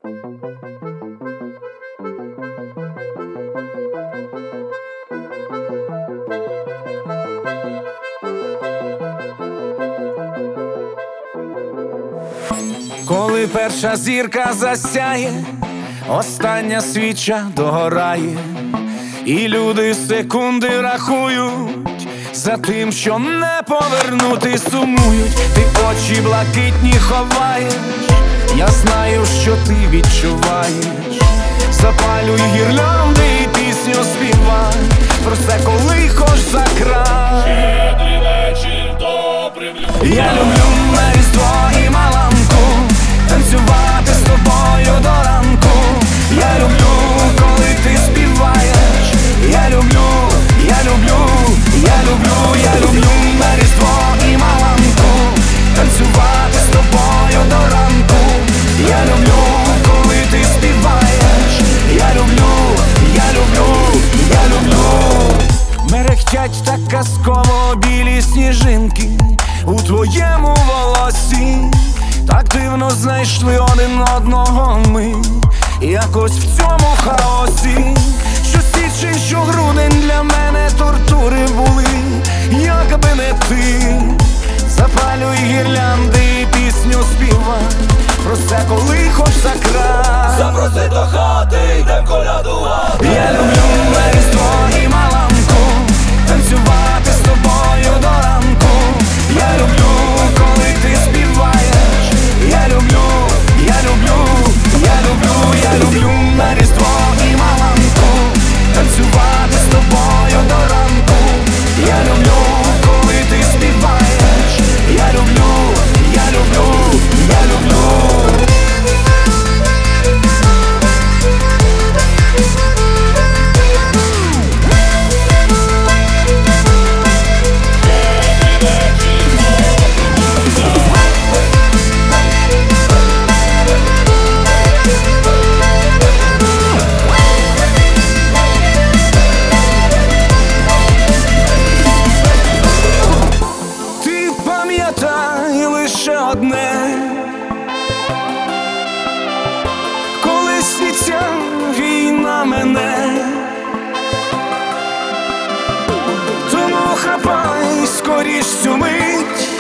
Коли перша зірка засяє, остання свіча догорає, і люди секунди рахують за тим, що не повернути, сумують. Ти очі блакитні ховаєш, я знаю, що ти відчуваєш. Запалюй гірлянди і пісню співай про все, коли хоч за край. Щедрий вечір добрим людям. Я люблю на Різдво і Маланку танцювати з тобою до ранку. Я люблю, коли ти співаєш. Я люблю, я люблю, я люблю, я люблю на Різдво і Маланку танцювати з тобою до ранку. Я люблю, коли ти співаєш. Я люблю, я люблю, я люблю. Мерехтять так казково білі сніжинки у твоєму волосі. Так дивно знайшли один одного ми, якось в цьому хаосі. Що січень, що грудень для мене тортури були, якби не ти. Запалюй гірлянди і пісню співай про все, коли хоч за край. Запроси до хати, йдем колядувати. Я люблю на Різдво і Маланку танцювати з тобою до ранку. Я люблю, коли ти співаєш. Я люблю, я люблю, я люблю, я люблю на Різдво і Маланку танцювати з тобою до ранку. Я люблю, коли ти співаєш. Я люблю, я люблю, я люблю. Ти пам'ятай лише одне: коли сниться війна мене, тому хапай скоріш цю мить.